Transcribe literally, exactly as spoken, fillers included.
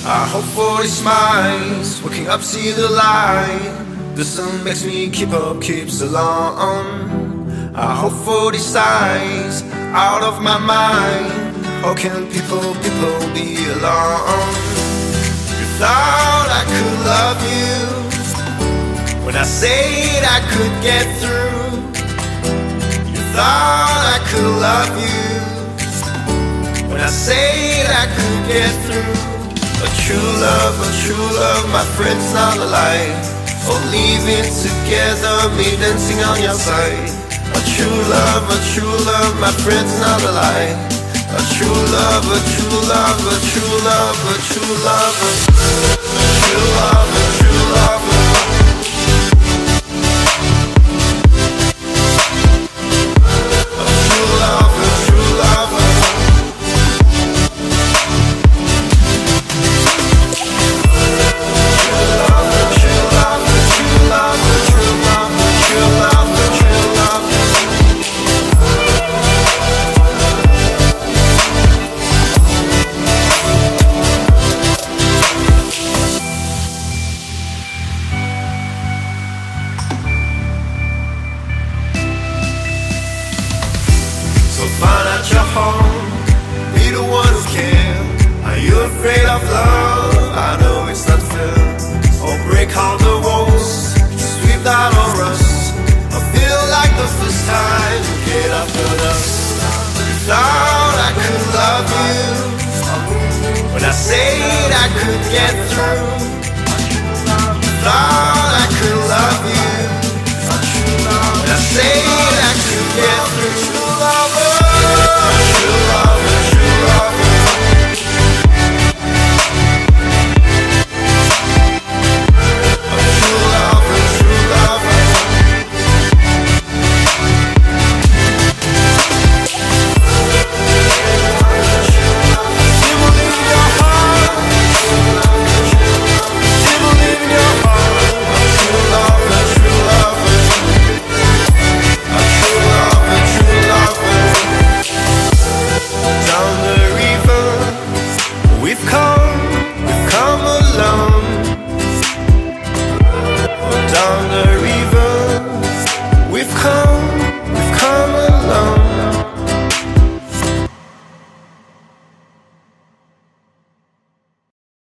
I hope for these smiles, waking up see the light. The sun makes me keep up, keeps along. I hope for these signs, out of my mind. How can people, people be alone? You thought I could love you when I said I could get through. You thought I could love you when I said I could get through. A true love, a true love, my friend's not alive. Or leaving together, me dancing on your side. A true love, a true love, my friend's not alive. A true love, a true love, a true love, a true love, a true love, a true love. Find out your home, be the one who can. Are you afraid of love? I know it's not fair. Or break all the walls, sweep that on us. I feel like the first time you get off the dust. You thought I could love you when I said I could get through. You thought I could love you when I said